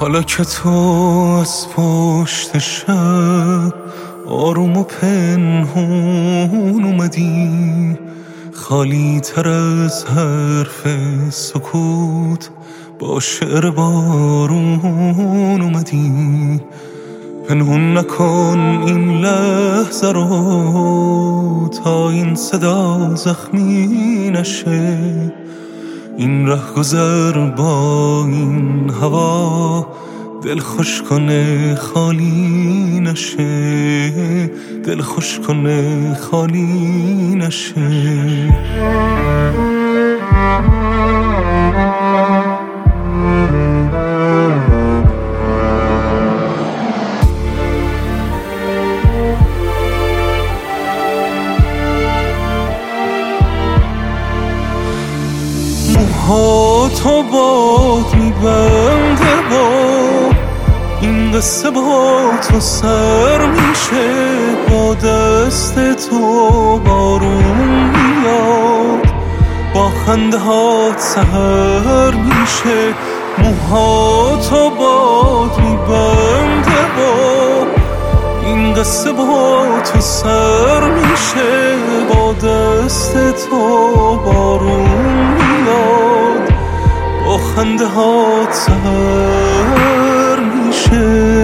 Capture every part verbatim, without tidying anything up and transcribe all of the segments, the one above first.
حالا که تو از پشت شب آروم و پنهون اومدی، خالی تر از حرف سکوت با شعر بارون اومدی. پنهون نکن این لحظه رو تا این صدا زخمی نشه. این ره گذر با این هوا دل خوش کنه خالی نشه، دل خوش کنه خالی نشه. موهاتو باد میبنده با این قصه با تو سر میشه، با دست تو بارون میاد، با خنده هات سحر میشه. موهاتو باد میبنده با این قصه با تو سر میشه، با دست تو بارون میاد، با خنده هات سحر میشه.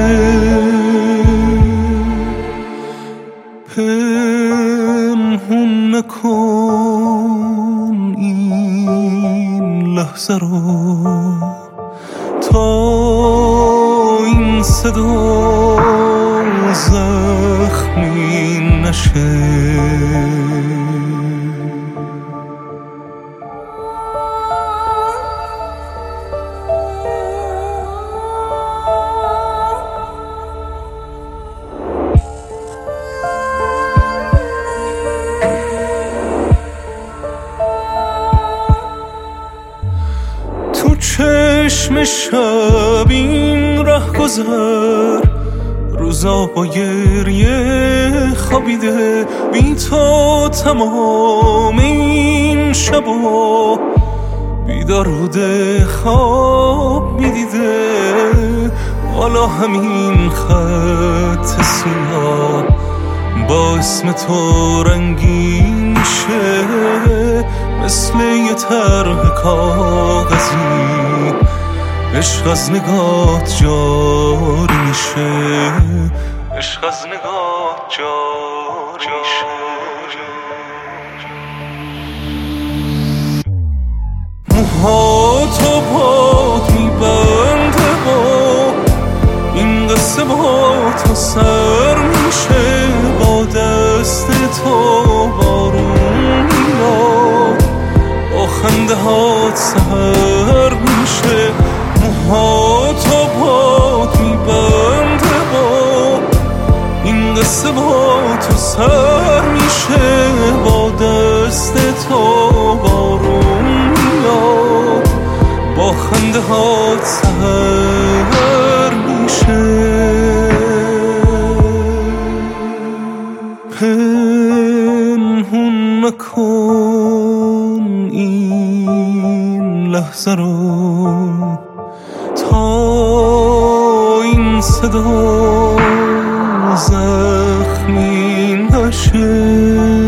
پنهون نکن این لحظه رو تا این صدا زخمی نشه. تو چشم شب این ره گذر، روزا با گریه خوابیده، بی تو تمام این شبا بیدار بوده خواب میدیده. حالا همین خط سیاه با اسم تو رنگین میشه، مثل یه طرح کاغذی عشق از نگات جاری میشه، عشق از نگات جاری میشه. موهاتو باد میبنده با این قصه با تو سر میشه، با دست تو بارون میاد، با خنده هات سحر میشه. موهاتو باد میبنده با این قصه با تو سر میشه، با دست تو بارون میاد، با خنده هات سحر میشه. پنهون نکن این لحظه رو تا این صدا زخمی نشه.